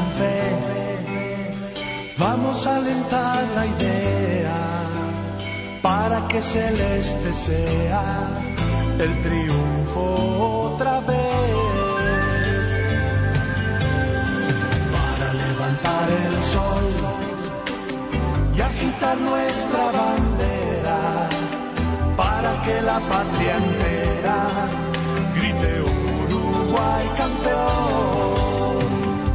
con fe. Vamos a alentar la idea para que celeste sea el triunfo otra vez. Para levantar el sol y agitar nuestra bandera, para que la patria entera grite Uruguay campeón.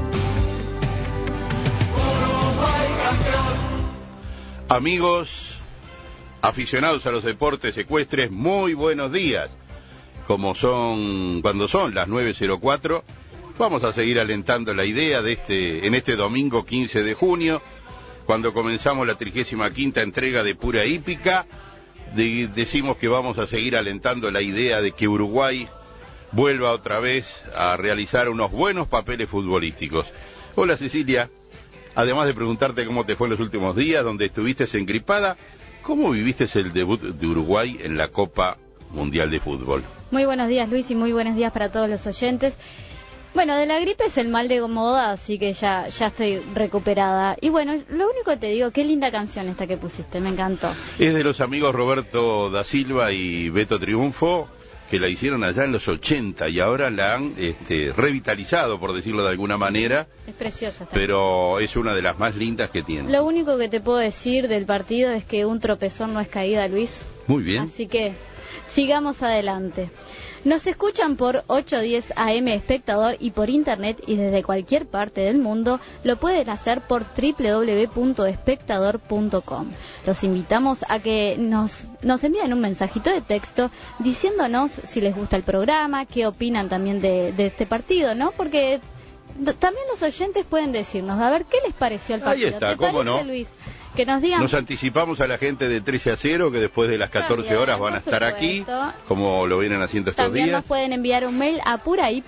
Uruguay campeón. Amigos aficionados a los deportes ecuestres, muy buenos días. Cuando son las 9:04, vamos a seguir alentando la idea en este domingo 15 de junio, cuando comenzamos la 35ª entrega de Pura Hípica. Decimos que vamos a seguir alentando la idea de que Uruguay vuelva otra vez a realizar unos buenos papeles futbolísticos. Hola Cecilia, además de preguntarte cómo te fue en los últimos días, donde estuviste engripada, ¿cómo viviste el debut de Uruguay en la Copa Mundial de Fútbol? Muy buenos días, Luis, y muy buenos días para todos los oyentes. Bueno, de la gripe es el mal de moda, así que ya estoy recuperada. Y bueno, lo único que te digo, qué linda canción esta que pusiste, me encantó. Es de los amigos Roberto da Silva y Beto Triunfo, que la hicieron allá en los 80 y ahora la han revitalizado, por decirlo de alguna manera. Es preciosa. Pero es una de las más lindas que tiene. Lo único que te puedo decir del partido es que un tropezón no es caída, Luis. Muy bien. Así que sigamos adelante. Nos escuchan por 810 AM Espectador y por internet, y desde cualquier parte del mundo lo pueden hacer por www.espectador.com. Los invitamos a que nos envíen un mensajito de texto diciéndonos si les gusta el programa, qué opinan también de este partido, ¿no? Porque también los oyentes pueden decirnos, a ver, ¿qué les pareció el partido? Ahí está, ¿Te ¿cómo parece, no? Luis? Que nos digan. Nos anticipamos a la gente de 13-0, que después de las 14 horas van a estar aquí, como lo vienen haciendo estos También días. Nos pueden enviar un mail a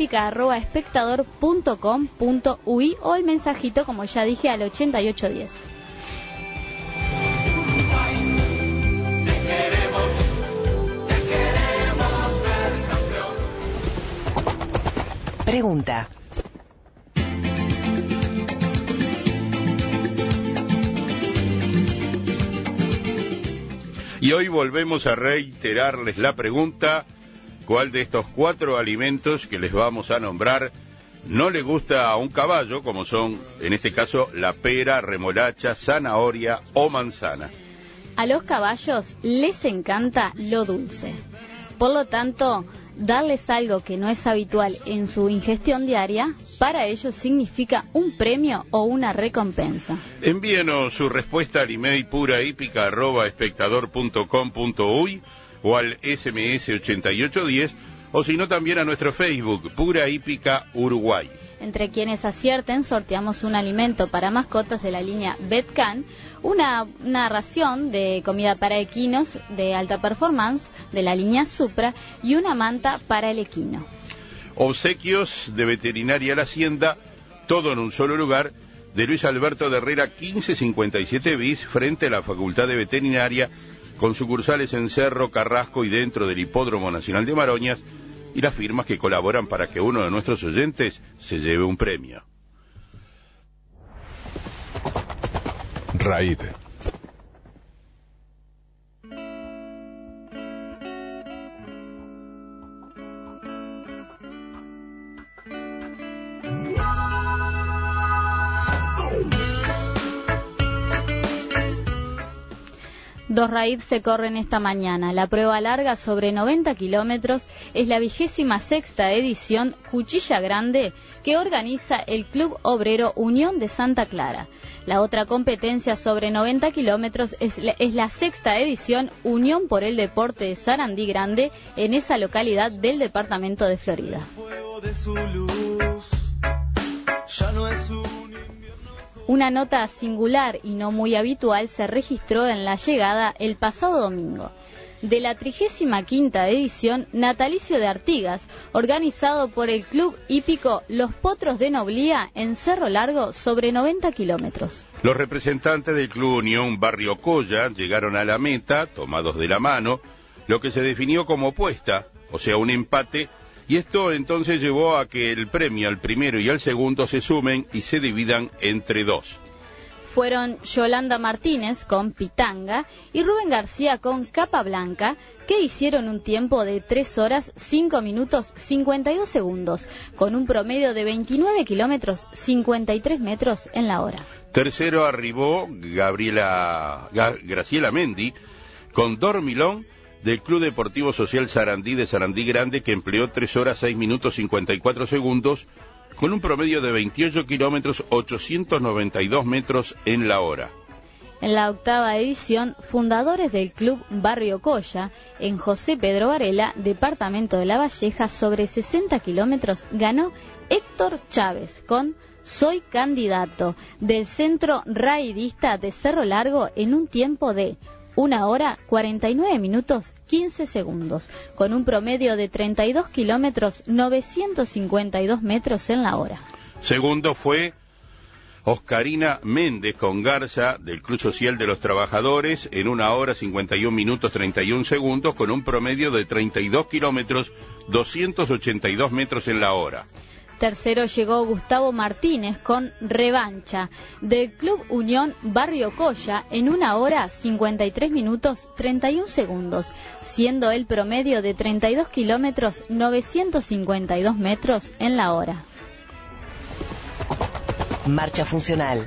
purahípica@espectador.com.uy o el mensajito, como ya dije, al 8810. Te queremos ver campeón. Pregunta. Y hoy volvemos a reiterarles la pregunta: ¿cuál de estos 4 alimentos que les vamos a nombrar no le gusta a un caballo, como son, en este caso, la pera, remolacha, zanahoria o manzana? A los caballos les encanta lo dulce. Por lo tanto, darles algo que no es habitual en su ingestión diaria, para ellos significa un premio o una recompensa. Envíenos su respuesta al email purahípica@espectador.com.uy o al SMS 8810, o si no también a nuestro Facebook, Pura Hípica Uruguay. Entre quienes acierten, sorteamos un alimento para mascotas de la línea Betcan, una ración de comida para equinos de alta performance de la línea Supra y una manta para el equino. Obsequios de Veterinaria La Hacienda, todo en un solo lugar, de Luis Alberto de Herrera 1557 bis, frente a la Facultad de Veterinaria, con sucursales en Cerro, Carrasco y dentro del Hipódromo Nacional de Maroñas, y las firmas que colaboran para que uno de nuestros oyentes se lleve un premio. Raid. Dos raids se corren esta mañana. La prueba larga sobre 90 kilómetros es la 26ª edición Cuchilla Grande que organiza el Club Obrero Unión de Santa Clara. La otra competencia sobre 90 kilómetros es la 6ª edición Unión por el Deporte de Sarandí Grande en esa localidad del departamento de Florida. Una nota singular y no muy habitual se registró en la llegada el pasado domingo de la 35ª edición Natalicio de Artigas, organizado por el Club Hípico Los Potros de Noblía en Cerro Largo sobre 90 kilómetros. Los representantes del Club Unión Barrio Colla llegaron a la meta, tomados de la mano, lo que se definió como apuesta, o sea, un empate Y esto entonces llevó a que el premio al primero y al segundo se sumen y se dividan entre dos. Fueron Yolanda Martínez con Pitanga y Rubén García con Capa Blanca, que hicieron un tiempo de 3 horas 5 minutos 52 segundos, con un promedio de 29 kilómetros 53 metros en la hora. Tercero arribó Graciela Mendi con Dormilón del Club Deportivo Social Sarandí de Sarandí Grande, que empleó 3 horas 6 minutos 54 segundos, con un promedio de 28 kilómetros 892 metros en la hora. En la octava edición, fundadores del Club Barrio Colla, en José Pedro Varela, departamento de La Valleja, sobre 60 kilómetros, ganó Héctor Chávez con Soy Candidato, del Centro Raidista de Cerro Largo, en un tiempo de 1 hora 49 minutos 15 segundos, con un promedio de 32 kilómetros 952 metros en la hora. Segundo fue Oscarina Méndez con Garza del Club Social de los Trabajadores en 1 hora 51 minutos 31 segundos, con un promedio de 32 kilómetros 282 metros en la hora. Tercero llegó Gustavo Martínez con Revancha, del Club Unión Barrio Colla, en 1 hora 53 minutos 31 segundos, siendo el promedio de 32 kilómetros 952 metros en la hora. Marcha funcional.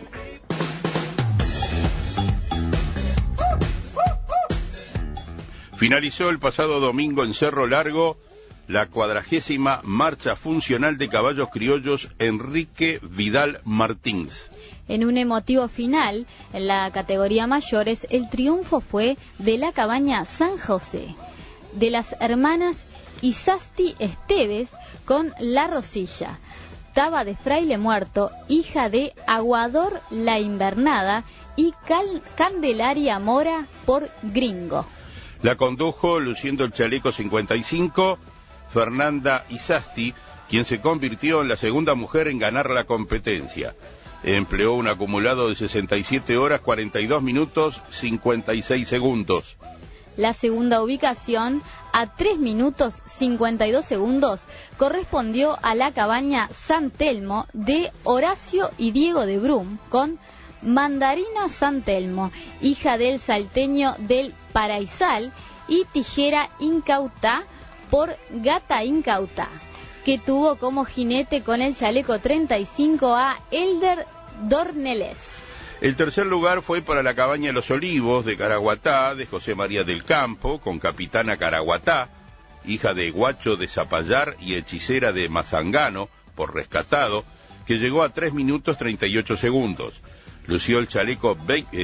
Finalizó el pasado domingo en Cerro Largo la 40ª Marcha Funcional de Caballos Criollos Enrique Vidal Martins. En un emotivo final, en la categoría mayores, el triunfo fue de la cabaña San José, de las hermanas Isasti Esteves con La Rosilla, Taba de Fraile Muerto, hija de Aguador La Invernada, y Candelaria Mora por Gringo. La condujo, luciendo el chaleco 55, Fernanda Isasti, quien se convirtió en la segunda mujer en ganar la competencia. Empleó un acumulado de 67 horas, 42 minutos, 56 segundos. La segunda ubicación, a 3 minutos 52 segundos, correspondió a la cabaña San Telmo de Horacio y Diego de Brum, con Mandarina San Telmo, hija del salteño del Paraisal, y Tijera Incauta por Gata Incauta, que tuvo como jinete con el chaleco 35 a Elder Dorneles. El tercer lugar fue para la cabaña Los Olivos de Caraguatá, de José María del Campo, con Capitana Caraguatá, hija de Guacho de Zapallar y hechicera de Mazangano, por Rescatado, que llegó a 3 minutos 38 segundos. Lució el chaleco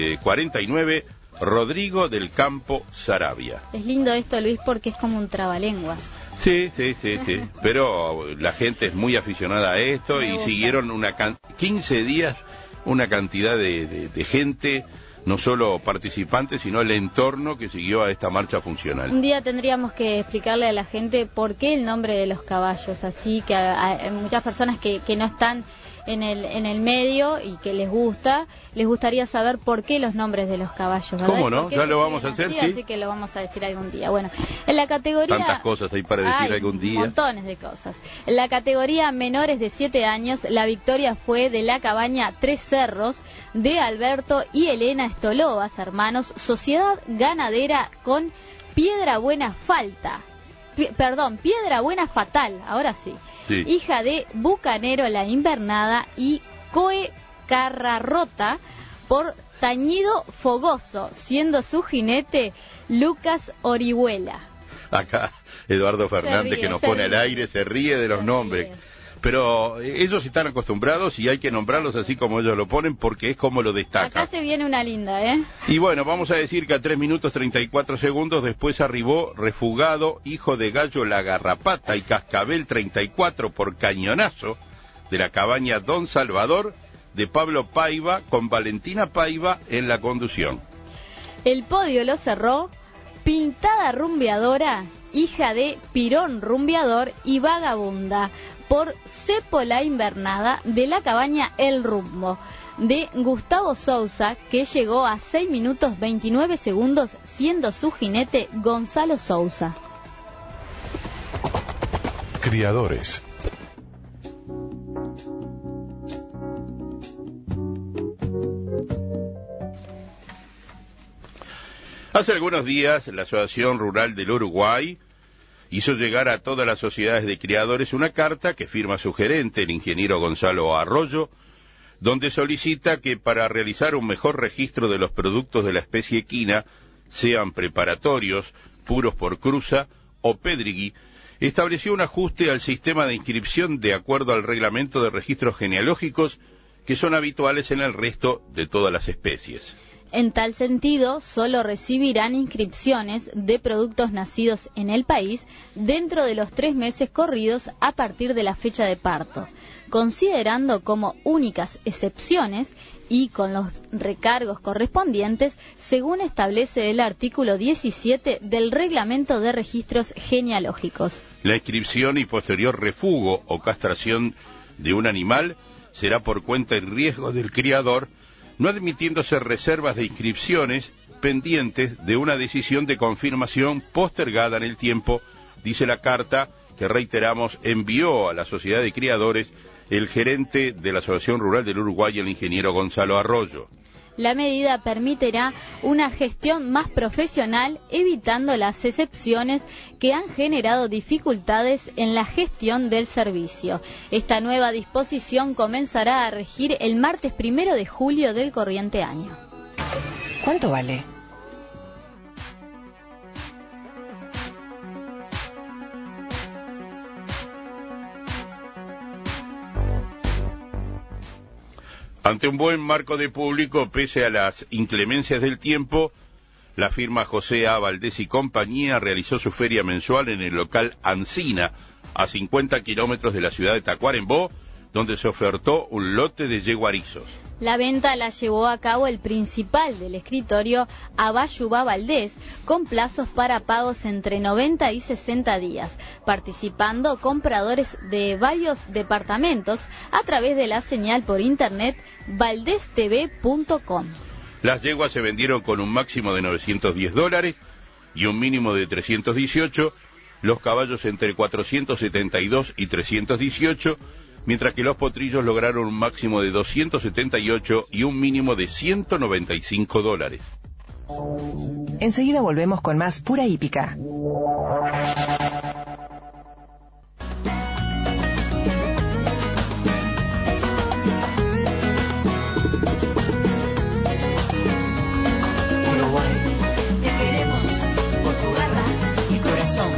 49, Rodrigo del Campo Sarabia. Es lindo esto, Luis, porque es como un trabalenguas. Sí, pero la gente es muy aficionada a esto y siguieron 15 días una cantidad de gente, no solo participantes, sino el entorno que siguió a esta marcha funcional. Un día tendríamos que explicarle a la gente por qué el nombre de los caballos, así que hay muchas personas que no están en el medio y que les gustaría saber por qué los nombres de los caballos, ¿verdad? ¿Cómo no? Ya lo vamos a hacer, sí. Así que lo vamos a decir algún día. Bueno, en la categoría... Tantas cosas hay para decir algún día. Montones de cosas. En la categoría menores de 7 años, la victoria fue de la cabaña Tres Cerros, de Alberto y Elena Estolovas, hermanos, Sociedad Ganadera con Piedra Buena Fatal, ahora sí. Sí. Hija de Bucanero La Invernada, y Coe Carrarrota por Tañido Fogoso, siendo su jinete Lucas Orihuela. Acá Eduardo Fernández, que nos pone al aire, se ríe de los nombres. Pero ellos están acostumbrados y hay que nombrarlos así como ellos lo ponen, porque es como lo destacan. Acá se viene una linda, ¿eh? Y bueno, vamos a decir que a 3 minutos 34 segundos después arribó Refugado, hijo de Gallo La Garrapata, y Cascabel 34 por Cañonazo, de la cabaña Don Salvador, de Pablo Paiva, con Valentina Paiva en la conducción. El podio lo cerró Pintada Rumbeadora, hija de Pirón Rumbeador y Vagabunda, por Cepo La Invernada, de la cabaña El Rumbo, de Gustavo Sousa, que llegó a 6 minutos 29 segundos, siendo su jinete Gonzalo Sousa. Criadores. Hace algunos días, la Asociación Rural del Uruguay hizo llegar a todas las sociedades de criadores una carta que firma su gerente, el ingeniero Gonzalo Arroyo, donde solicita que para realizar un mejor registro de los productos de la especie equina, sean preparatorios, puros por cruza o pédrigui, estableció un ajuste al sistema de inscripción de acuerdo al reglamento de registros genealógicos que son habituales en el resto de todas las especies. En tal sentido, solo recibirán inscripciones de productos nacidos en el país dentro de los 3 meses corridos a partir de la fecha de parto, considerando como únicas excepciones y con los recargos correspondientes, según establece el artículo 17 del Reglamento de Registros Genealógicos. La inscripción y posterior refugo o castración de un animal será por cuenta y riesgo del criador, no admitiéndose reservas de inscripciones pendientes de una decisión de confirmación postergada en el tiempo, dice la carta que, reiteramos, envió a la Sociedad de Criadores el gerente de la Asociación Rural del Uruguay, el ingeniero Gonzalo Arroyo. La medida permitirá una gestión más profesional, evitando las excepciones que han generado dificultades en la gestión del servicio. Esta nueva disposición comenzará a regir el martes 1 de julio del corriente año. ¿Cuánto vale? Ante un buen marco de público, pese a las inclemencias del tiempo, la firma José A. Valdés y compañía realizó su feria mensual en el local Ancina, a 50 kilómetros de la ciudad de Tacuarembó, donde se ofertó un lote de yeguarizos. La venta la llevó a cabo el principal del escritorio, Abayuba Valdés, con plazos para pagos entre 90 y 60 días, participando compradores de varios departamentos a través de la señal por internet valdestv.com. Las yeguas se vendieron con un máximo de $910 y un mínimo de 318, los caballos entre 472 y 318, mientras que los potrillos lograron un máximo de 278 y un mínimo de $195. Enseguida volvemos con más Pura Hípica. Uruguay, te queremos por tu garra y corazón.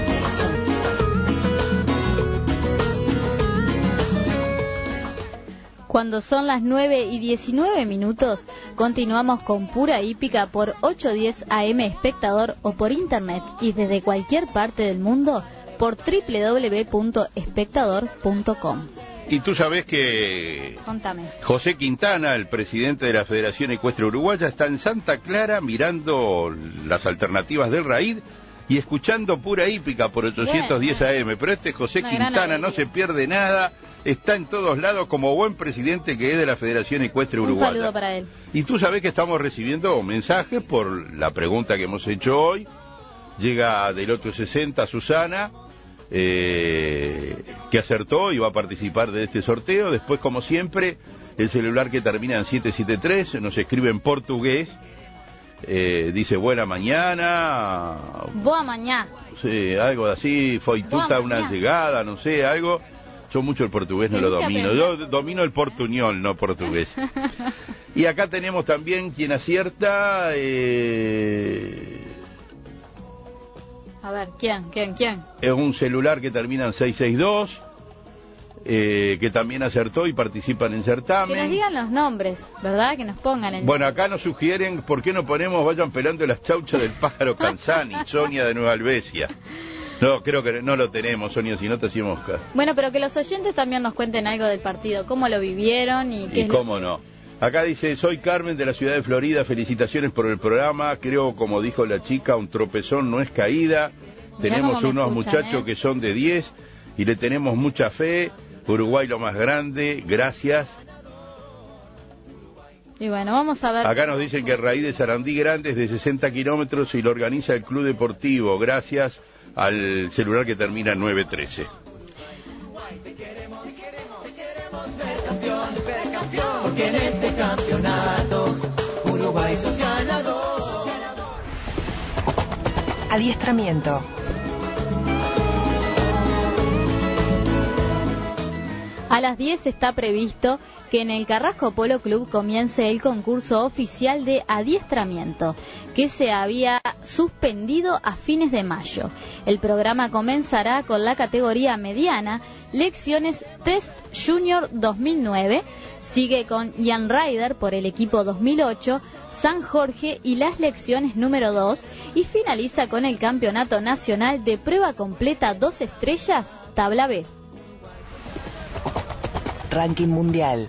Cuando son las 9:19, continuamos con Pura Hípica por 810 AM Espectador o por internet y desde cualquier parte del mundo por www.espectador.com. Y tú sabés que Contame. José Quintana, el presidente de la Federación Ecuestre Uruguaya, está en Santa Clara mirando las alternativas del RAID y escuchando Pura Hípica por 810 AM. Pero este José Quintana no se pierde nada. Está en todos lados como buen presidente que es de la Federación Ecuestre Uruguaya. Un saludo para él. Y tú sabés que estamos recibiendo mensajes por la pregunta que hemos hecho hoy. Llega del otro 60 Susana, que acertó y va a participar de este sorteo. Después, como siempre, el celular que termina en 773 nos escribe en portugués. Dice buena mañana. Boa mañana. Sí, algo así, foituta una llegada, no sé, algo. Yo mucho el portugués no lo domino. Yo domino el portuñol, no portugués. Y acá tenemos también quien acierta. A ver, ¿quién? Es un celular que termina en 662, que también acertó y participa en el certamen. Que nos digan los nombres, ¿verdad? Que nos pongan en... Bueno, acá nos sugieren, ¿por qué no ponemos vayan pelando las chauchas del pájaro Calzani, Sonia de Nueva Albesia? No, creo que no lo tenemos, Sonia, si no te hacíamos caso. Bueno, pero que los oyentes también nos cuenten algo del partido, cómo lo vivieron y qué... Y cómo no. Acá dice, soy Carmen de la ciudad de Florida, felicitaciones por el programa, creo, como dijo la chica, un tropezón no es caída, tenemos unos muchachos que son de 10 y le tenemos mucha fe, Uruguay lo más grande, gracias. Y bueno, vamos a ver. Acá nos dicen que Raíz de Sarandí Grande es de 60 kilómetros y lo organiza el Club Deportivo, gracias al celular que termina en 913. porque en este campeonato Uruguay sos ganador. Adiestramiento. A las 10 está previsto que en el Carrasco Polo Club comience el concurso oficial de adiestramiento, que se había suspendido a fines de mayo. El programa comenzará con la categoría mediana, lecciones Test Junior 2009, sigue con Jan Ryder por el equipo 2008, San Jorge y las lecciones número 2, y finaliza con el Campeonato Nacional de Prueba Completa 2 estrellas, tabla B. Ranking mundial.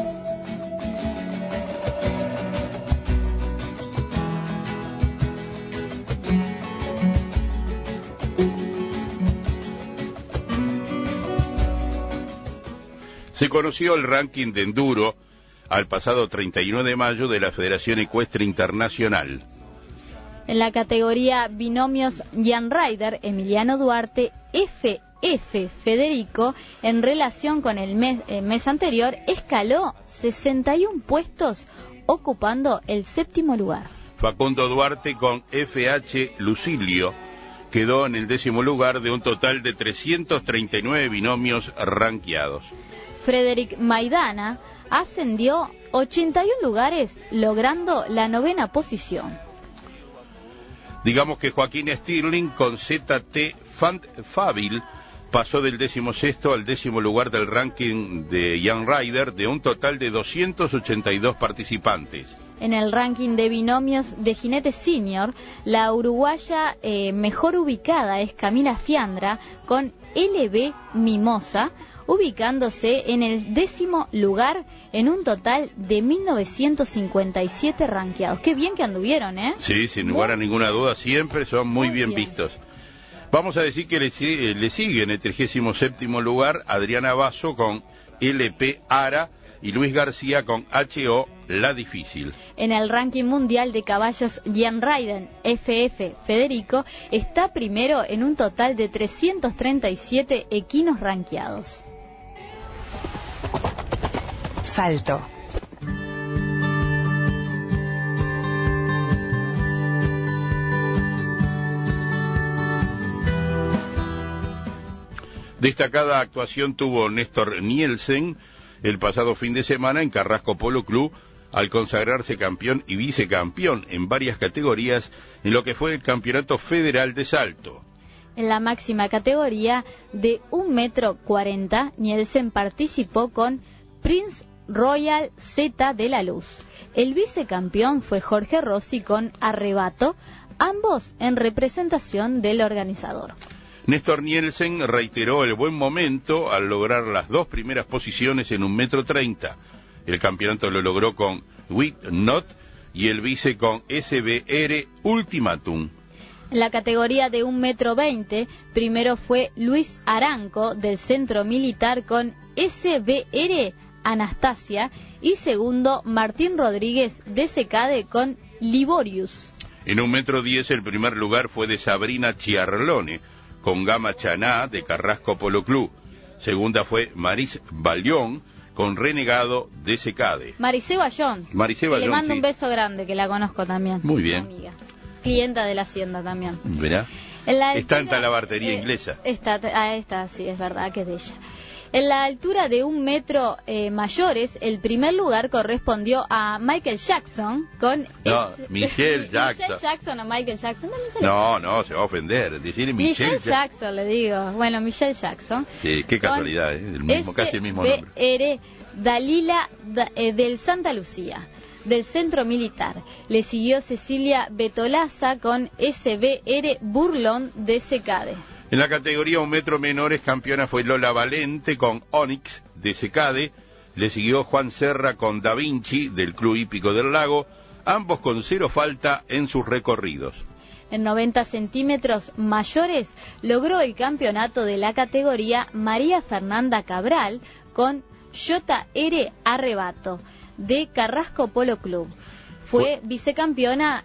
Se conoció el ranking de enduro al pasado 31 de mayo de la Federación Ecuestre Internacional. En la categoría binomios Jan Ryder, Emiliano Duarte, FF Federico, en relación con el mes anterior, escaló 61 puestos, ocupando el 7º lugar. Facundo Duarte con FH Lucilio quedó en el 10º lugar de un total de 339 binomios ranqueados. Frederic Maidana ascendió 81 lugares, logrando la 9ª posición. Digamos que Joaquín Stirling con ZT Fabil pasó del 16º al 10º lugar del ranking de Jan Ryder de un total de 282 participantes. En el ranking de binomios de jinetes senior, la uruguaya mejor ubicada es Camila Fiandra con LB Mimosa, ubicándose en el 10º lugar en un total de 1957 ranqueados. Qué bien que anduvieron, ¿eh? Sí, sin lugar a ninguna duda, siempre son muy bien vistos. Vamos a decir que le sigue en el 37º lugar Adriana Basso con LP Ara y Luis García con HO La Difícil. En el ranking mundial de caballos, Jan Ryder FF Federico está primero en un total de 337 equinos ranqueados. Salto. Destacada actuación tuvo Néstor Nielsen el pasado fin de semana en Carrasco Polo Club al consagrarse campeón y vicecampeón en varias categorías en lo que fue el Campeonato Federal de Salto. En la máxima categoría de 1,40 m, Nielsen participó con Prince Royal Z de la Luz. El vicecampeón fue Jorge Rossi con Arrebato, ambos en representación del organizador. Néstor Nielsen reiteró el buen momento al lograr las 2 primeras posiciones en 1,30 m. El campeonato lo logró con With Not y el vice con SBR Ultimatum. En la categoría de 1,20 m, primero fue Luis Aranco del Centro Militar con SBR Anastasia y segundo Martín Rodríguez de Secade con Liborius. En 1,10 m el primer lugar fue de Sabrina Chiarlone con Gama Chaná de Carrasco Polo Club. Segunda fue Maris Balión con Renegado de Secade. Maricé Bayón. Le mando un beso grande, que la conozco también. Muy bien. Amiga. Clienta de la Hacienda también. ¿Verá? Está en Talabartería Inglesa. Esta, sí, es verdad que es de ella. En la altura de 1 metro mayores, el primer lugar correspondió a Michael Jackson con... Michelle Jackson. Michelle Jackson o Michael Jackson. No, se va a ofender. Decir Michelle Jackson, le digo. Bueno, Michelle Jackson. Sí, qué casualidad, casi el mismo nombre. SBR Dalila del Santa Lucía, del Centro Militar. Le siguió Cecilia Betolaza con SBR Burlón de Secade. En la categoría 1 metro menores, campeona fue Lola Valente con Onyx de Secade. Le siguió Juan Serra con Da Vinci del Club Hípico del Lago, ambos con 0 falta en sus recorridos. En 90 centímetros mayores logró el campeonato de la categoría María Fernanda Cabral con JR Arrebato de Carrasco Polo Club. Fue vicecampeona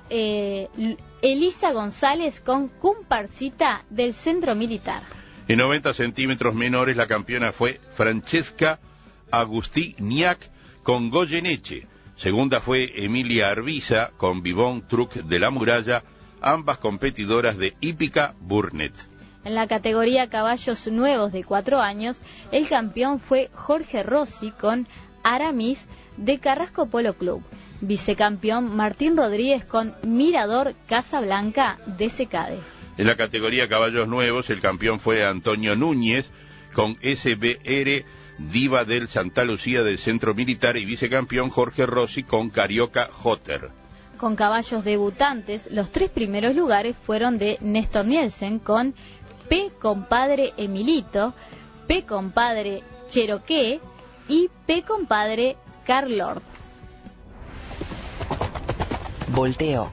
Elisa González con Comparsita del Centro Militar. En 90 centímetros menores la campeona fue Francesca Agustiniak con Goyeneche. Segunda fue Emilia Arbiza con Vivón Truc de la Muralla, ambas competidoras de hípica Burnett. En la categoría caballos nuevos de 4 años, el campeón fue Jorge Rossi con Aramis de Carrasco Polo Club. Vicecampeón Martín Rodríguez con Mirador Casablanca de Secade. En la categoría caballos nuevos, el campeón fue Antonio Núñez con SBR Diva del Santa Lucía del Centro Militar y vicecampeón Jorge Rossi con Carioca Jotter. Con caballos debutantes, los 3 primeros lugares fueron de Néstor Nielsen con P. Compadre Emilito, P. Compadre Cherokee y P. Compadre Carlord. Volteo.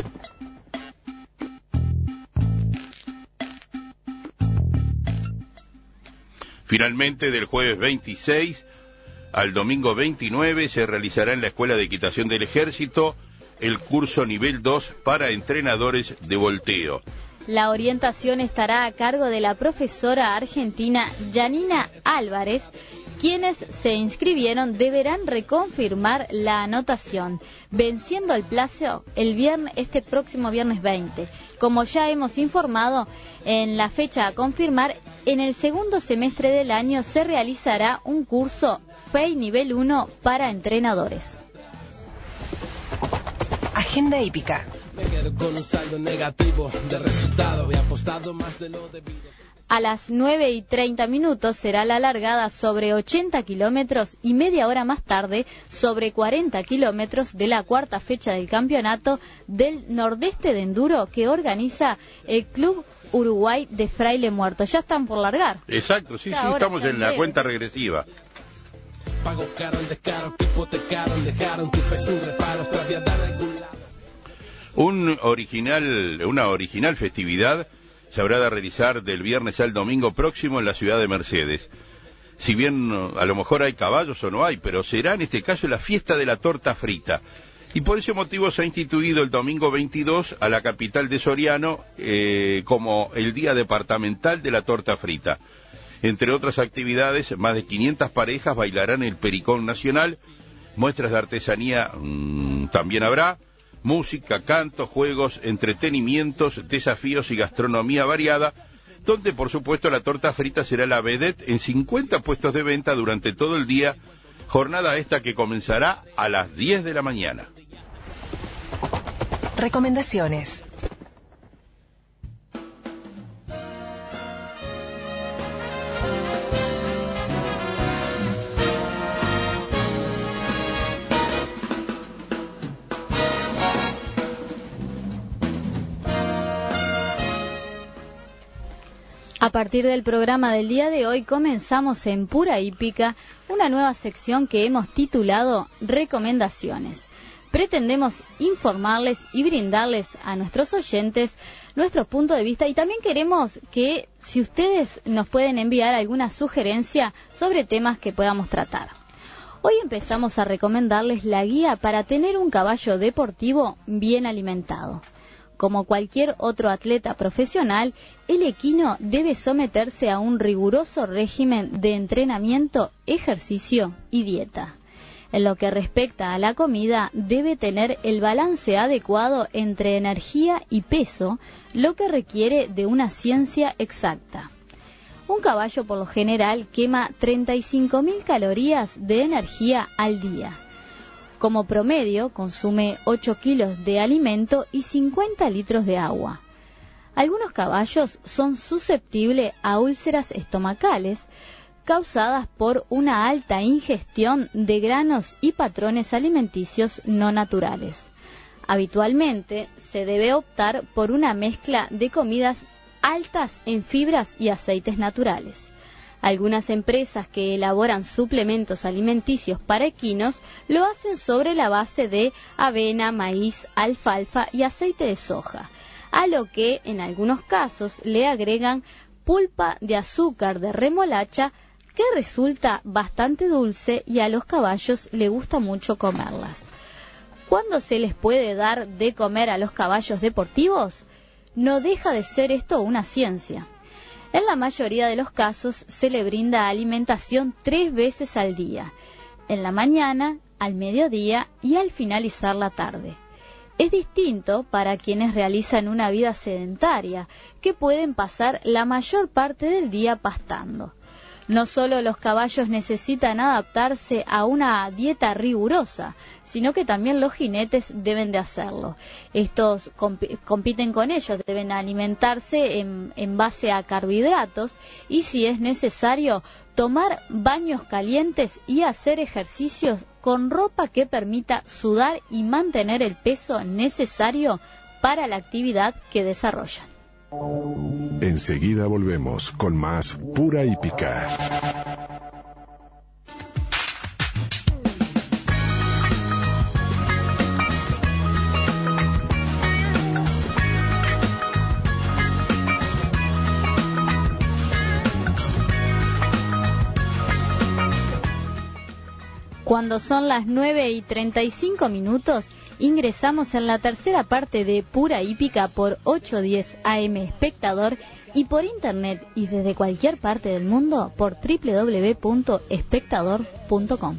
Finalmente, del jueves 26 al domingo 29 se realizará en la Escuela de Equitación del Ejército el curso nivel 2 para entrenadores de volteo. La orientación estará a cargo de la profesora argentina Janina Álvarez. Quienes se inscribieron deberán reconfirmar la anotación, venciendo el plazo este próximo viernes 20. Como ya hemos informado, en la fecha a confirmar, en el segundo semestre del año se realizará un curso FEI nivel 1 para entrenadores. Agenda hípica. A las 9:30 será la largada sobre 80 kilómetros y media hora más tarde sobre 40 kilómetros de la cuarta fecha del campeonato del Nordeste de Enduro que organiza el Club Uruguay de Fraile Muerto. Ya están por largar. Exacto, sí, estamos en la cuenta regresiva. Una original festividad se habrá de realizar del viernes al domingo próximo en la ciudad de Mercedes. Si bien a lo mejor hay caballos o no hay, pero será en este caso la fiesta de la torta frita. Y por ese motivo se ha instituido el domingo 22 a la capital de Soriano como el día departamental de la torta frita. Entre otras actividades, más de 500 parejas bailarán el Pericón Nacional, muestras de artesanía también habrá, música, canto, juegos, entretenimientos, desafíos y gastronomía variada, donde por supuesto la torta frita será la vedette en 50 puestos de venta durante todo el día, jornada esta que comenzará a las 10 de la mañana. Recomendaciones. A partir del programa del día de hoy comenzamos en Pura Hípica una nueva sección que hemos titulado Recomendaciones. Pretendemos informarles y brindarles a nuestros oyentes nuestro punto de vista y también queremos que si ustedes nos pueden enviar alguna sugerencia sobre temas que podamos tratar. Hoy empezamos a recomendarles la guía para tener un caballo deportivo bien alimentado. Como cualquier otro atleta profesional, el equino debe someterse a un riguroso régimen de entrenamiento, ejercicio y dieta. En lo que respecta a la comida, debe tener el balance adecuado entre energía y peso, lo que requiere de una ciencia exacta. Un caballo por lo general quema 35.000 calorías de energía al día. Como promedio, consume 8 kilos de alimento y 50 litros de agua. Algunos caballos son susceptibles a úlceras estomacales causadas por una alta ingestión de granos y patrones alimenticios no naturales. Habitualmente, se debe optar por una mezcla de comidas altas en fibras y aceites naturales. Algunas empresas que elaboran suplementos alimenticios para equinos lo hacen sobre la base de avena, maíz, alfalfa y aceite de soja, a lo que en algunos casos le agregan pulpa de azúcar de remolacha que resulta bastante dulce y a los caballos les gusta mucho comerlas. ¿Cuándo se les puede dar de comer a los caballos deportivos? No deja de ser esto una ciencia. En la mayoría de los casos se le brinda alimentación 3 veces al día, en la mañana, al mediodía y al finalizar la tarde. Es distinto para quienes realizan una vida sedentaria, que pueden pasar la mayor parte del día pastando. No solo los caballos necesitan adaptarse a una dieta rigurosa, sino que también los jinetes deben de hacerlo. Estos compiten con ellos, deben alimentarse en base a carbohidratos y, si es necesario, tomar baños calientes y hacer ejercicios con ropa que permita sudar y mantener el peso necesario para la actividad que desarrollan. Enseguida volvemos con más Pura Hípica. Cuando son las 9:35, ingresamos en la tercera parte de Pura Hípica por 810 AM Espectador y por internet y desde cualquier parte del mundo por www.espectador.com.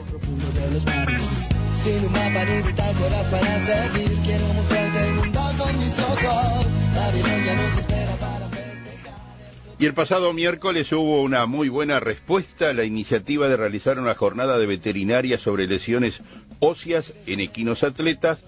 Sin un mapa ni bitácoras para seguir, quiero mostrarte el mundo con mis ojos. Babilonia nos espera para festejar. Y el pasado miércoles hubo una muy buena respuesta a la iniciativa de realizar una jornada de veterinaria sobre lesiones óseas en equinos atletas.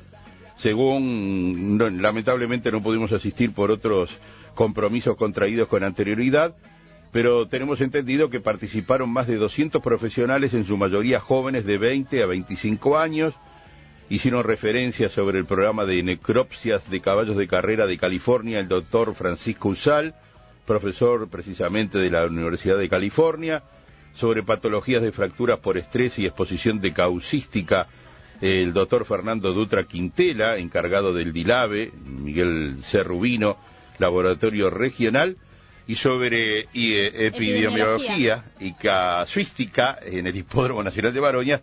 Lamentablemente no pudimos asistir por otros compromisos contraídos con anterioridad, pero tenemos entendido que participaron más de 200 profesionales, en su mayoría jóvenes de 20 a 25 años. Hicieron referencia sobre el programa de necropsias de caballos de carrera de California el doctor Francisco Usal, profesor precisamente de la Universidad de California, sobre patologías de fracturas por estrés y exposición de causística, el doctor Fernando Dutra Quintela, encargado del DILABE, Miguel C. Rubino, laboratorio regional, y sobre epidemiología y casuística en el Hipódromo Nacional de Baroñas,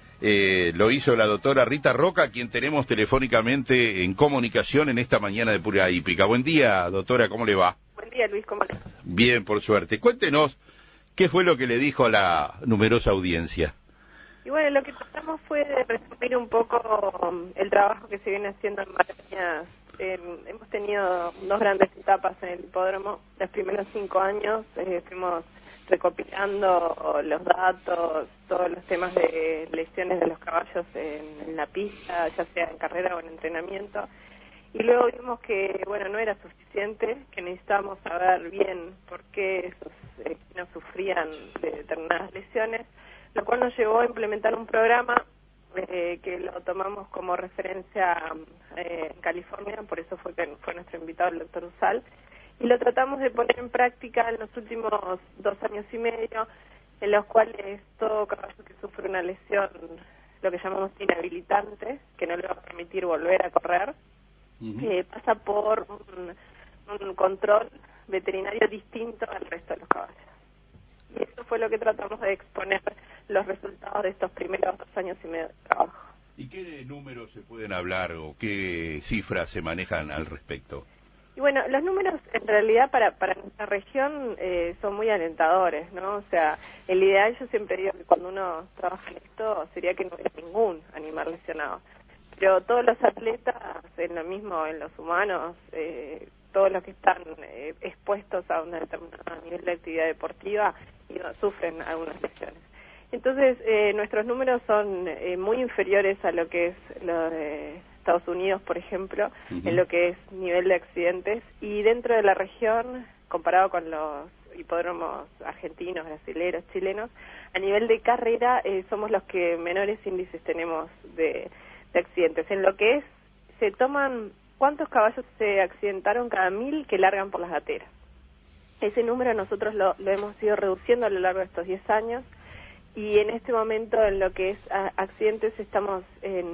lo hizo la doctora Rita Roca, a quien tenemos telefónicamente en comunicación en esta mañana de Pura Hípica. Buen día, doctora, ¿cómo le va? Buen día, Luis, ¿cómo le va? Bien, por suerte. Cuéntenos, ¿qué fue lo que le dijo a la numerosa audiencia? Y bueno, lo que tratamos fue de resumir un poco el trabajo que se viene haciendo en Baroñas. Hemos tenido dos grandes etapas en el hipódromo. Los primeros 5 años fuimos recopilando los datos, todos los temas de lesiones de los caballos en la pista, ya sea en carrera o en entrenamiento. Y luego vimos que, bueno, no era suficiente, que necesitábamos saber bien por qué esos equinos sufrían de determinadas lesiones, lo cual nos llevó a implementar un programa que lo tomamos como referencia en California, por eso fue nuestro invitado el doctor Usal, y lo tratamos de poner en práctica en los últimos 2 años y medio, en los cuales todo caballo que sufre una lesión, lo que llamamos inhabilitante, que no le va a permitir volver a correr, pasa por un control veterinario distinto al resto de los caballos. Y eso fue lo que tratamos de exponer los resultados de estos primeros 2 años y medio de trabajo. ¿Y qué números se pueden hablar o qué cifras se manejan al respecto? Y bueno, los números en realidad para nuestra región son muy alentadores, ¿no? O sea, el ideal, yo siempre digo que cuando uno trabaja en esto sería que no hubiera ningún animal lesionado. Pero todos los atletas, en lo mismo en los humanos, todos los que están expuestos a un determinado nivel de actividad deportiva sufren algunas lesiones. Entonces, nuestros números son muy inferiores a lo que es lo de Estados Unidos, por ejemplo, en lo que es nivel de accidentes, y dentro de la región, comparado con los hipódromos argentinos, brasileños, chilenos, a nivel de carrera somos los que menores índices tenemos de accidentes. En lo que es, se toman cuántos caballos se accidentaron cada 1000 que largan por las gateras. Ese número nosotros lo hemos ido reduciendo a lo largo de estos 10 años, y en este momento en lo que es accidentes estamos en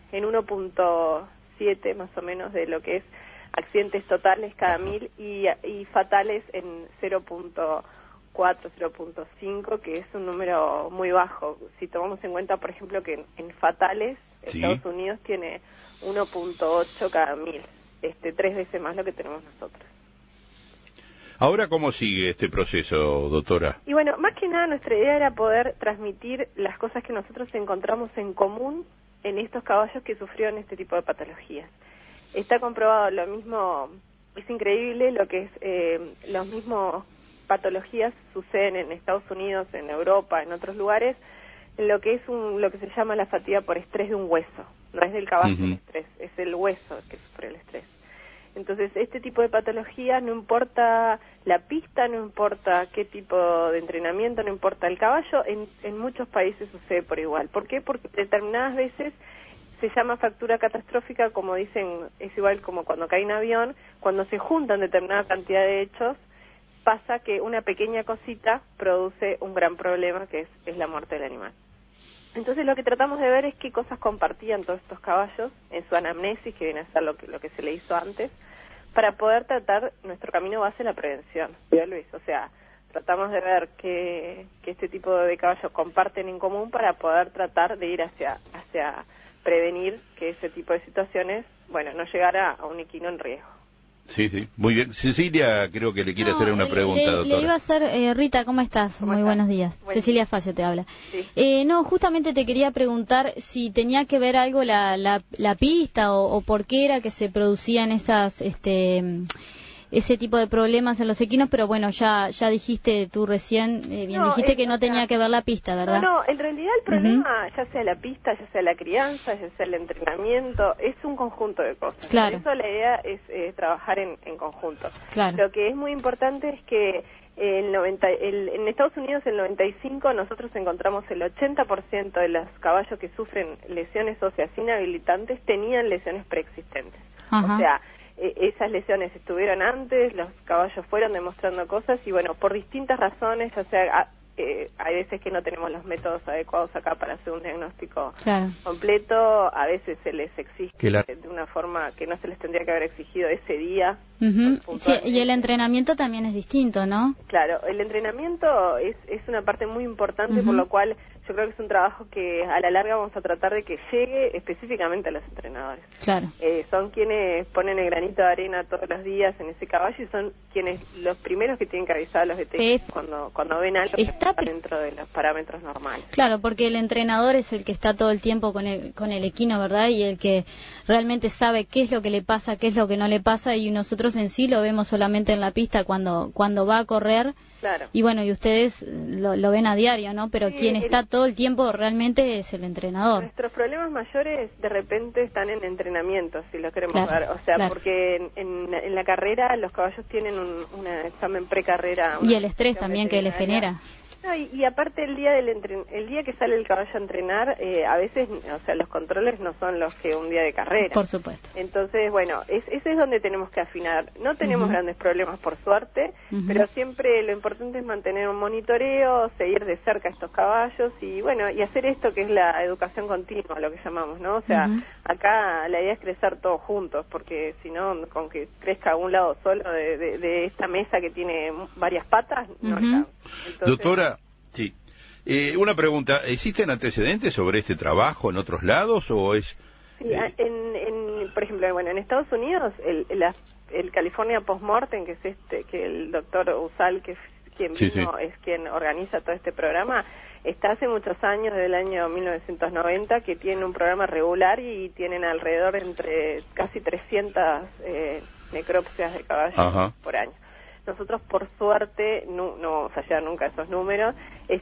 1.7 más o menos de lo que es accidentes totales cada 1000 y fatales en 0.4, 0.5, que es un número muy bajo. Si tomamos en cuenta, por ejemplo, que en fatales Estados Unidos tiene 1.8 cada 1000, 3 veces más lo que tenemos nosotros. Ahora, ¿cómo sigue este proceso, doctora? Y bueno, más que nada nuestra idea era poder transmitir las cosas que nosotros encontramos en común en estos caballos que sufrieron este tipo de patologías. Está comprobado lo mismo, es increíble lo que es, los mismos patologías suceden en Estados Unidos, en Europa, en otros lugares, en lo que es lo que se llama la fatiga por estrés de un hueso. No es del caballo el estrés, es el hueso el que sufre el estrés. Entonces, este tipo de patología, no importa la pista, no importa qué tipo de entrenamiento, no importa el caballo, en muchos países sucede por igual. ¿Por qué? Porque determinadas veces se llama fractura catastrófica, como dicen, es igual como cuando cae un avión, cuando se juntan determinada cantidad de hechos, pasa que una pequeña cosita produce un gran problema, que es la muerte del animal. Entonces lo que tratamos de ver es qué cosas compartían todos estos caballos en su anamnesis, que viene a ser lo que se le hizo antes, para poder tratar nuestro camino base la prevención. ¿Ya, Luis? O sea, tratamos de ver que este tipo de caballos comparten en común para poder tratar de ir hacia prevenir que ese tipo de situaciones, bueno, no llegara a un equino en riesgo. Sí, muy bien. Cecilia, creo que le quiere hacer una pregunta, doctora. Le iba a hacer, Rita, ¿cómo estás? Muy buenos días. Cecilia Facio te habla. Sí. No, justamente te quería preguntar si tenía que ver algo la pista o por qué era que se producían ese tipo de problemas en los equinos, pero bueno, ya dijiste tú recién, dijiste que no tenía que ver la pista, ¿verdad? No, en realidad el problema, ya sea la pista, ya sea la crianza, ya sea el entrenamiento, es un conjunto de cosas. Claro. Por eso la idea es trabajar en conjunto. Claro. Lo que es muy importante es que en Estados Unidos, el 95, nosotros encontramos el 80% de los caballos que sufren lesiones óseas inhabilitantes tenían lesiones preexistentes. Ajá. O sea, esas lesiones estuvieron antes, los caballos fueron demostrando cosas y bueno, por distintas razones, ya sea hay veces que no tenemos los métodos adecuados acá para hacer un diagnóstico completo, a veces se les exige de una forma que no se les tendría que haber exigido ese día. Sí, y el entrenamiento también es distinto, ¿no? Claro, el entrenamiento es una parte muy importante, por lo cual yo creo que es un trabajo que a la larga vamos a tratar de que llegue específicamente a los entrenadores. Claro. Son quienes ponen el granito de arena todos los días en ese caballo y son quienes los primeros que tienen que avisar a los veterinarios cuando ven algo que está dentro de los parámetros normales. Claro, porque el entrenador es el que está todo el tiempo con el equino, ¿verdad? Y el que realmente sabe qué es lo que le pasa, qué es lo que no le pasa, y nosotros en sí lo vemos solamente en la pista cuando va a correr. Claro. Y bueno, y ustedes lo ven a diario, ¿no? Pero quien está todo el tiempo realmente es el entrenador. Nuestros problemas mayores de repente están en entrenamiento, si lo queremos ver. O sea, porque en la carrera los caballos tienen un examen precarrera. Y el estrés también que les genera. No, y aparte el día que sale el caballo a entrenar, a veces, o sea, los controles no son los que un día de carrera. Por supuesto. Entonces, bueno, ese es donde tenemos que afinar. No tenemos grandes problemas, por suerte, pero siempre lo importante es mantener un monitoreo, seguir de cerca a estos caballos y, bueno, y hacer esto que es la educación continua, lo que llamamos, ¿no? O sea, acá la idea es crecer todos juntos, porque si no, con que crezca un lado solo de esta mesa que tiene varias patas, no alcanza. Entonces, doctora, sí. Una pregunta, ¿existen antecedentes sobre este trabajo en otros lados o es...? Sí, por ejemplo, bueno, en Estados Unidos, el California Postmortem, que es que el doctor Usal, que es quien es quien organiza todo este programa, está hace muchos años, desde el año 1990, que tiene un programa regular y tienen alrededor entre casi 300 necropsias de caballos por año. Nosotros, por suerte, no vamos a llegar nunca a esos números,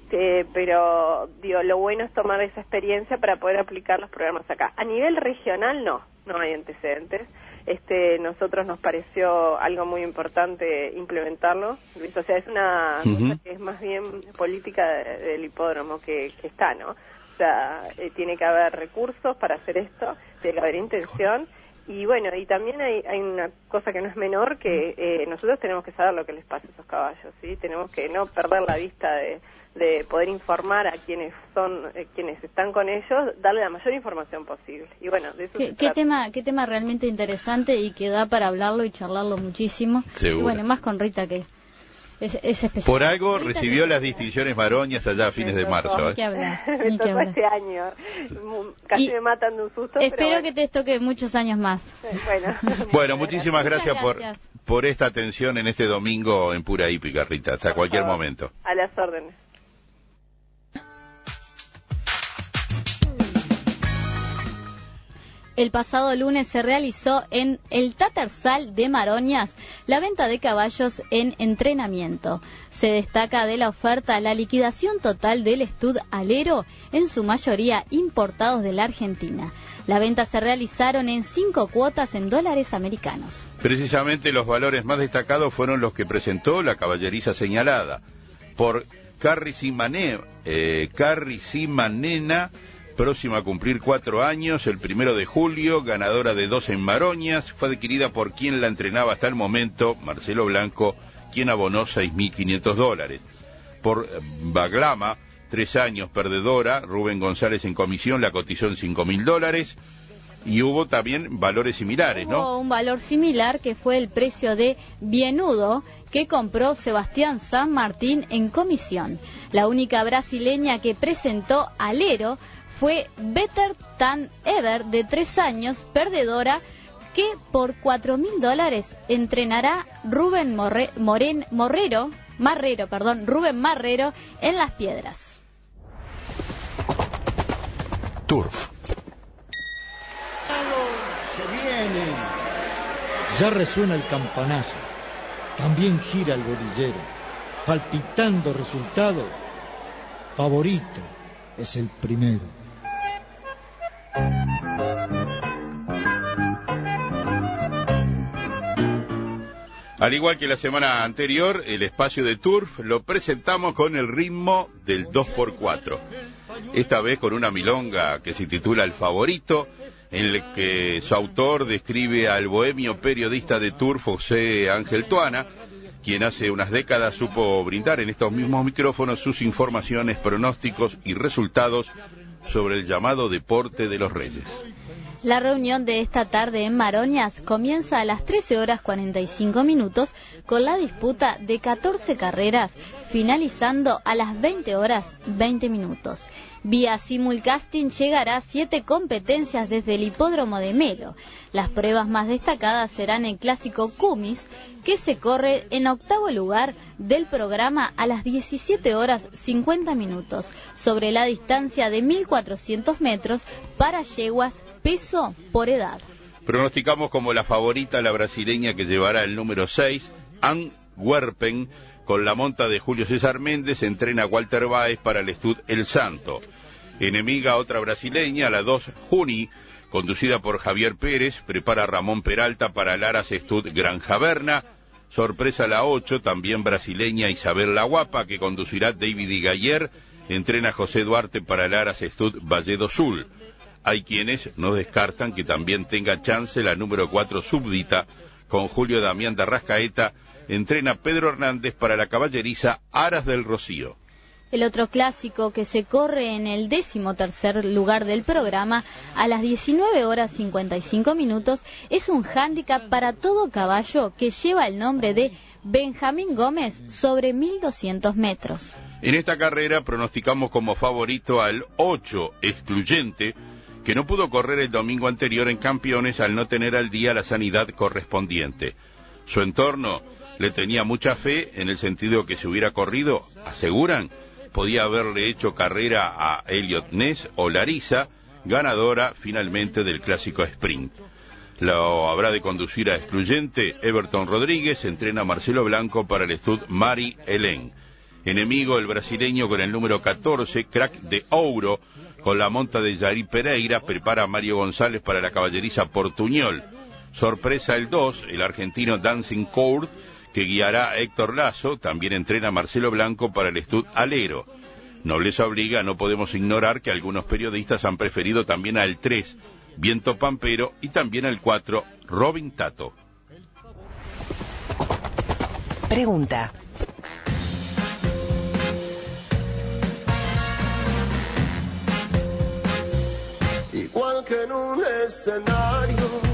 pero digo, lo bueno es tomar esa experiencia para poder aplicar los programas acá. A nivel regional, no hay antecedentes. Nosotros nos pareció algo muy importante implementarlo. O sea, es una cosa que es más bien política del hipódromo que está, ¿no? O sea, tiene que haber recursos para hacer esto, tiene que haber intención. Y bueno, y también hay una cosa que no es menor, que nosotros tenemos que saber lo que les pasa a esos caballos, ¿sí? Tenemos que no perder la vista de poder informar a quienes están con ellos, darle la mayor información posible. Y bueno, de eso ¿Qué tema realmente interesante y que da para hablarlo y charlarlo muchísimo? Seguro. Y bueno, más con Rita, que es especial. Por algo recibió las distinciones Maroñas allá a fines de marzo. Ni que hablar. Me tocó este año. Casi me matan de un susto. Espero que te toque muchos años más. Bueno, bueno, muchísimas gracias. por esta atención en este domingo en Pura Hípica, Rita. Hasta cualquier momento. A las órdenes. El pasado lunes se realizó en el Tatersal de Maroñas la venta de caballos en entrenamiento. Se destaca de la oferta la liquidación total del Stud Alero, en su mayoría importados de la Argentina. La venta se realizaron en 5 cuotas en dólares americanos. Precisamente los valores más destacados fueron los que presentó la caballeriza señalada por Carri Simanena, próxima a cumplir 4 años, el 1 de julio, ganadora de 2 en Maroñas, fue adquirida por quien la entrenaba hasta el momento, Marcelo Blanco, quien abonó $6.500. Por Baglama, 3 años, perdedora, Rubén González en comisión la cotizó en $5.000, y hubo también valores similares, ¿no? Hubo un valor similar que fue el precio de Bienudo, que compró Sebastián San Martín en comisión. La única brasileña que presentó Alero fue Better Than Ever, de 3 años, perdedora, que por $4.000 entrenará Rubén Marrero en Las Piedras. Turf. Se viene. Ya resuena el campanazo. También gira el bolillero. Palpitando resultados. Favorito es el primero. Al igual que la semana anterior, el espacio de Turf lo presentamos con el ritmo del 2x4. Esta vez con una milonga que se titula El Favorito, en el que su autor describe al bohemio periodista de Turf, José Ángel Tuana, quien hace unas décadas supo brindar en estos mismos micrófonos sus informaciones, pronósticos y resultados sobre el llamado deporte de los Reyes. La reunión de esta tarde en Maroñas comienza a las 13:45 con la disputa de 14 carreras, finalizando a las 20:20. Vía simulcasting llegará 7 competencias desde el hipódromo de Melo. Las pruebas más destacadas serán el clásico Cumis, que se corre en 8º lugar del programa a las 17:50, sobre la distancia de 1.400 metros para yeguas peso por edad. Pronosticamos como la favorita la brasileña que llevará el número 6, Antwerpen, con la monta de Julio César Méndez, entrena Walter Báez para el Stud El Santo. Enemiga otra brasileña, la 2, Juni, conducida por Javier Pérez, prepara Ramón Peralta para el Aras Stud Granja Berna. Sorpresa la 8, también brasileña, Isabel La Guapa, que conducirá David y Gayer, entrena José Duarte para el Aras Stud Valledo Sul. Hay quienes no descartan que también tenga chance la número 4, Súbdita, con Julio Damián de Arrascaeta, entrena Pedro Hernández para la caballeriza Aras del Rocío. El otro clásico, que se corre en el 13º lugar del programa a las 19:55, es un hándicap para todo caballo que lleva el nombre de Benjamín Gómez sobre 1.200 metros. En esta carrera pronosticamos como favorito al 8, Excluyente, que no pudo correr el domingo anterior en Campeones al no tener al día la sanidad correspondiente. Su entorno le tenía mucha fe en el sentido que si hubiera corrido, aseguran, podía haberle hecho carrera a Elliot Ness o Larissa, ganadora finalmente del clásico sprint. Lo habrá de conducir a Excluyente Everton Rodríguez, entrena Marcelo Blanco para el Stud Mari Helen. Enemigo el brasileño con el número 14, Crack de Ouro, con la monta de Jair Pereira, prepara a Mario González para la caballeriza Portuñol. Sorpresa el 2, el argentino Dancing Court, que guiará a Héctor Lazo, también entrena Marcelo Blanco para el Stud Alero. Nobleza obliga, no podemos ignorar que algunos periodistas han preferido también al 3, Viento Pampero, y también al 4, Robin Tato. Pregunta. Igual que en un escenario.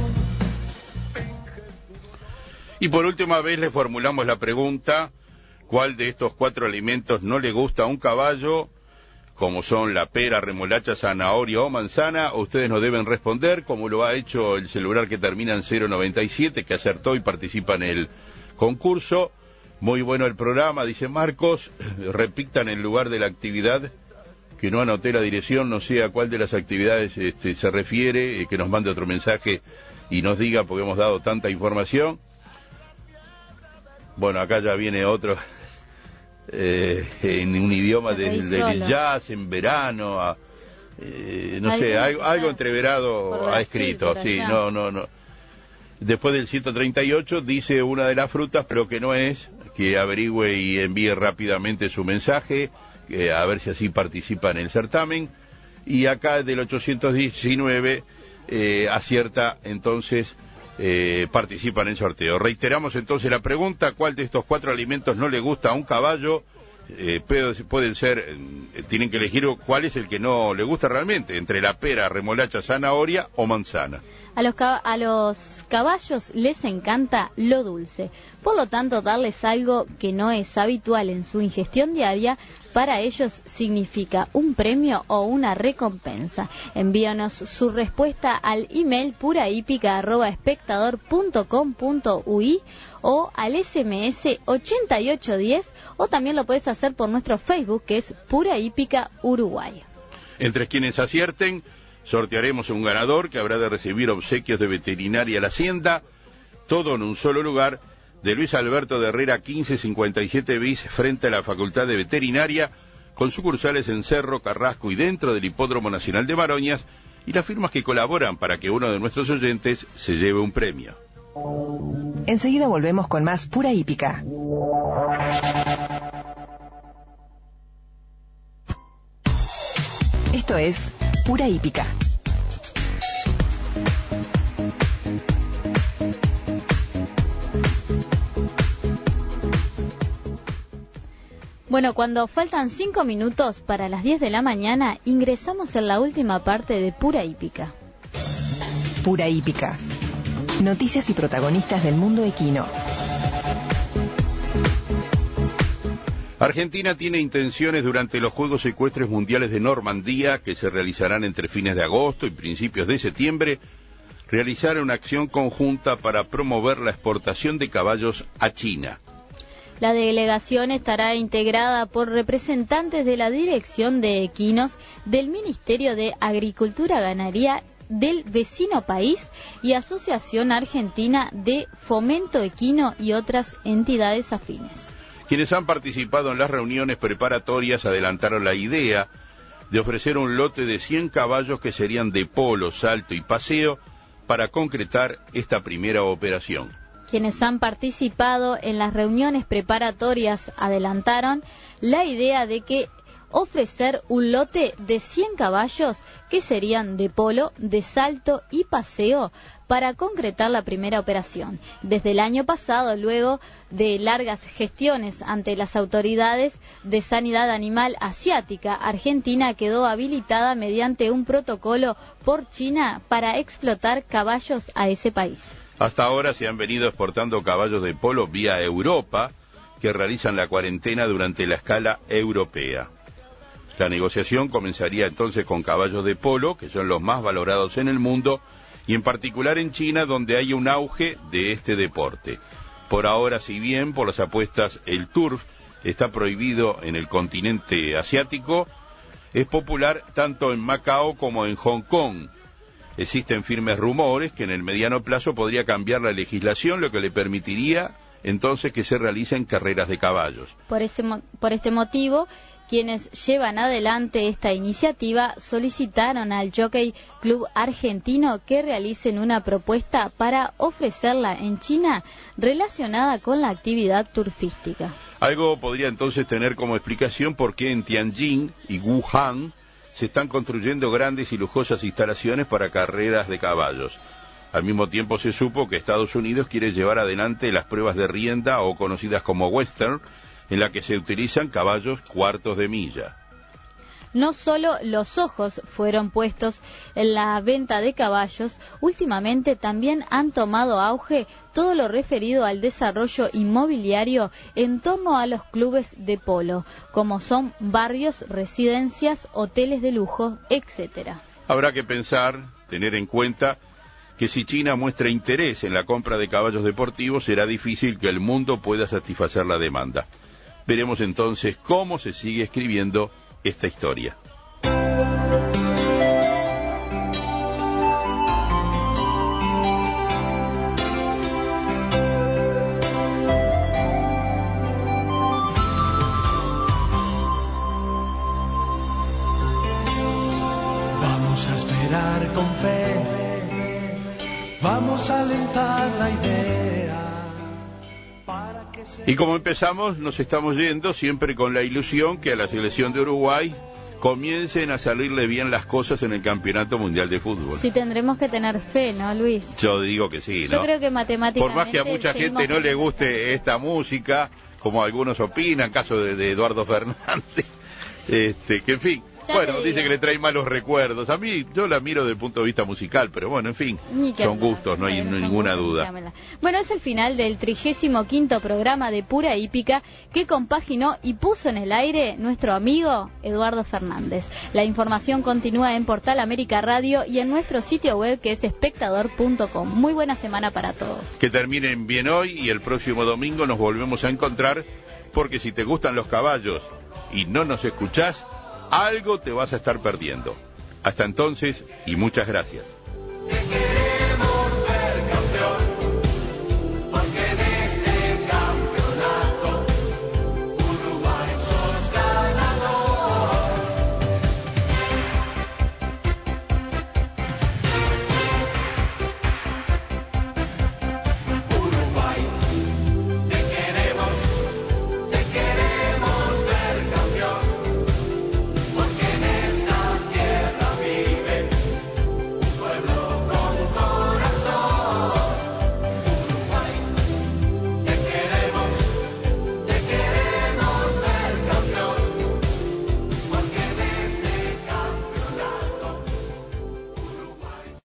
Y por última vez le formulamos la pregunta: ¿cuál de estos 4 alimentos no le gusta a un caballo? como son la pera, remolacha, zanahoria o manzana. Ustedes nos deben responder, como lo ha hecho el celular que termina en 097, que acertó y participa en el concurso. Muy bueno el programa, dice Marcos. Repitan el lugar de la actividad, que no anoté la dirección, no sé a cuál de las actividades se refiere, que nos mande otro mensaje y nos diga, porque hemos dado tanta información. Bueno, acá ya viene otro, en un idioma del jazz, en verano, no sé, algo entreverado ha escrito, sí, no. Después del 138 dice una de las frutas, pero que no es, que averigüe y envíe rápidamente su mensaje, a ver si así participa en el certamen. Y acá del 819 acierta, entonces participa en el sorteo. Reiteramos entonces la pregunta: ¿cuál de estos 4 alimentos no le gusta a un caballo? Pueden ser, tienen que elegir cuál es el que no le gusta realmente, entre la pera, remolacha, zanahoria o manzana. A los caballos les encanta lo dulce, por lo tanto darles algo que no es habitual en su ingestión diaria para ellos significa un premio o una recompensa. Envíanos su respuesta al email purahípica@espectador.com.uy o al SMS 8810, o también lo puedes hacer por nuestro Facebook, que es Pura Hípica Uruguay. Entre quienes acierten, sortearemos un ganador que habrá de recibir obsequios de Veterinaria La Hacienda, todo en un solo lugar, de Luis Alberto de Herrera 1557 bis, frente a la Facultad de Veterinaria, con sucursales en Cerro, Carrasco y dentro del Hipódromo Nacional de Baroñas, y las firmas que colaboran para que uno de nuestros oyentes se lleve un premio. Enseguida volvemos con más Pura Hípica. Esto es Pura Hípica. Bueno, cuando faltan 5 minutos para las 10 de la mañana, ingresamos en la última parte de Pura Hípica. Pura Hípica. Noticias y protagonistas del mundo equino. Argentina tiene intenciones durante los Juegos Ecuestres Mundiales de Normandía, que se realizarán entre fines de agosto y principios de septiembre, realizar una acción conjunta para promover la exportación de caballos a China. La delegación estará integrada por representantes de la Dirección de Equinos, del Ministerio de Agricultura y Ganadería del vecino país y Asociación Argentina de Fomento Equino y otras entidades afines. Quienes han participado en las reuniones preparatorias adelantaron la idea de ofrecer un lote de 100 caballos que serían de polo, salto y paseo para concretar esta primera operación. Quienes han participado en las reuniones preparatorias adelantaron la idea de que ofrecer un lote de 100 caballos que serían de polo, de salto y paseo para concretar la primera operación. Desde el año pasado, luego de largas gestiones ante las autoridades de sanidad animal asiática, Argentina quedó habilitada mediante un protocolo por China para explotar caballos a ese país. Hasta ahora se han venido exportando caballos de polo vía Europa, que realizan la cuarentena durante la escala europea. La negociación comenzaría entonces con caballos de polo, que son los más valorados en el mundo, y en particular en China, donde hay un auge de este deporte. Por ahora, si bien por las apuestas el turf está prohibido en el continente asiático, es popular tanto en Macao como en Hong Kong. Existen firmes rumores que en el mediano plazo podría cambiar la legislación, lo que le permitiría entonces que se realicen carreras de caballos. Por este motivo, quienes llevan adelante esta iniciativa solicitaron al Jockey Club Argentino que realicen una propuesta para ofrecerla en China relacionada con la actividad turfística. Algo podría entonces tener como explicación por qué en Tianjin y Wuhan se están construyendo grandes y lujosas instalaciones para carreras de caballos. Al mismo tiempo se supo que Estados Unidos quiere llevar adelante las pruebas de rienda, o conocidas como western, en la que se utilizan caballos cuartos de milla. No solo los ojos fueron puestos en la venta de caballos, últimamente también han tomado auge todo lo referido al desarrollo inmobiliario en torno a los clubes de polo, como son barrios, residencias, hoteles de lujo, etcétera. Habrá que pensar, tener en cuenta, que si China muestra interés en la compra de caballos deportivos, será difícil que el mundo pueda satisfacer la demanda. Veremos entonces cómo se sigue escribiendo esta historia. Vamos a esperar con fe, vamos a alentar la idea. Y como empezamos, nos estamos yendo siempre con la ilusión que a la selección de Uruguay comiencen a salirle bien las cosas en el Campeonato Mundial de Fútbol. Sí, tendremos que tener fe, ¿no, Luis? Yo digo que sí, ¿no? Yo creo que matemáticamente... Por más que a mucha gente no le guste esta música, como algunos opinan, caso de Eduardo Fernández, que en fin... Ya bueno, dice que le trae malos recuerdos. A mí, yo la miro desde el punto de vista musical, pero bueno, en fin, son gustos, no hay ninguna duda. Bueno, es el final del 35º programa de Pura Hípica que compaginó y puso en el aire nuestro amigo Eduardo Fernández. La información continúa en Portal América Radio y en nuestro sitio web que es espectador.com. Muy buena semana para todos. Que terminen bien hoy y el próximo domingo nos volvemos a encontrar, porque si te gustan los caballos y no nos escuchás, algo te vas a estar perdiendo. Hasta entonces, y muchas gracias.